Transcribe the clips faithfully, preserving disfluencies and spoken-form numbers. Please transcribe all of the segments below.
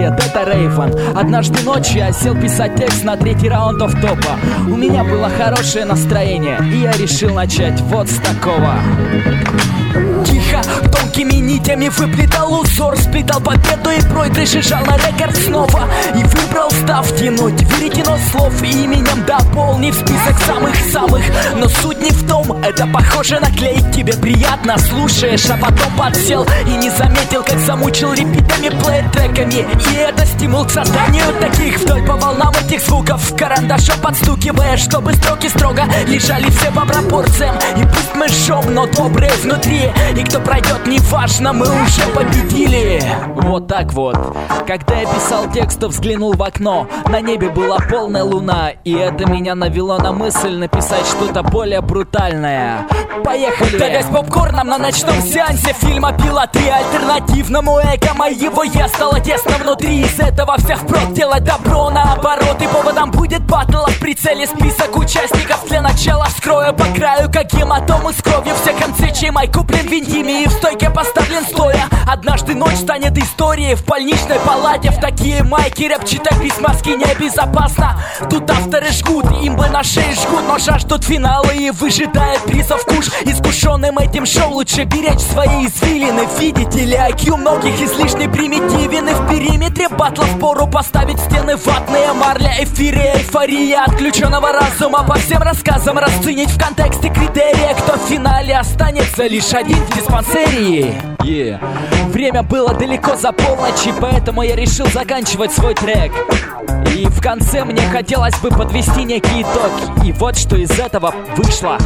привет, это Рейвен. Однажды ночью я сел писать текст на третий раунд офф-топа. У меня было хорошее настроение, и я решил начать вот с такого. Тихо, тонкими нитями выплетал узор, сплетал победу и проигрыш, и жал на рекорд снова. И выбрал став тянуть веретено слов, и именем дополнив список самых-самых. Но суть не в том, это похоже на клей. Тебе приятно, слушаешь, а потом подсел и не заметил, как замучил репитами, плей-треками. И это стимул к созданию таких, вдоль по волнам этих звуков, карандашом подстукивая, чтобы строки строго лежали все по пропорциям. И пусть мы жжем, но добрые внутри, и кто пройдет, неважно, мы уже победили. Вот так вот. Когда я писал текст, то взглянул в окно. На небе была полная луна, и это меня навело на мысль написать что-то более брутальное. Поехали! Давясь попкорном на ночном сеансе фильма «Пила три», альтернативному эго моего я стало тесно внутри. Из этого всех впрок делать добро наоборот, и поводом будет батл, а в прицеле список участников. Для начала вскрою по краю, как гематомы с кровью, все концы, чей май куплен в интиме и в стойке поставлен стоя. Однажды ночь станет историей в больничной палате. В такие майки рэп читать без маски небезопасно. Тут авторы жгут, имбы на шее жгут, но жаждут финала и выжидает призов куш. Искушенным этим шоу лучше беречь свои извилины. Видите ли, ай кью многих излишне примитивен, и в периметре батлов пору поставить стены ватные. Марля, эфире, эйфория отключенного разума. По всем рассказам расценить в контексте критерия, кто в финале останется лишь один в диспансерии. Yeah. Время было далеко за полночь, и поэтому я решил заканчивать свой трек. И в конце мне хотелось бы подвести некий итог, и вот что из этого вышло.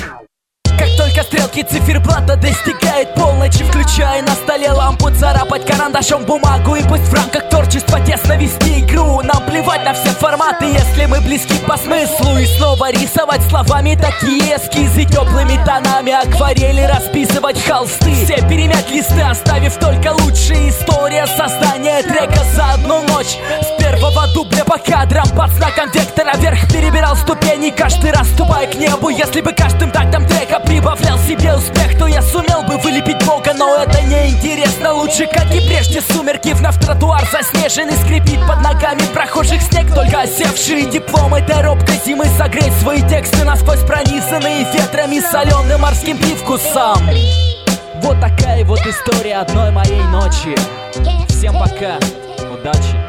Как только стрелки циферблата достигает полночи, включая на столе лампу, царапать карандашом бумагу. И пусть в рамках творчества тесно вести игру, нам плевать на все форматы, если мы близки по смыслу. И снова рисовать словами такие эскизы, теплыми тонами акварели расписывать холсты. Все перемять листы, оставив только лучшие. История создания трека за одну ночь. С первого дубля по кадрам под знаком вектора вверх перебирал ступени, каждый раз ступая к небу. Если бы каждым тактом трека прибавлял себе успех, то я сумел бы вылепить Бога, но это неинтересно. Лучше, как и прежде, сумерки, вновь тротуар заснеженный, скрипит под ногами прохожих снег. Только осевшие диплом этой робкой зимы согреть свои тексты, насквозь пронизанные ветрами, соленым морским привкусом. Вот такая вот история одной моей ночи. Всем пока, удачи.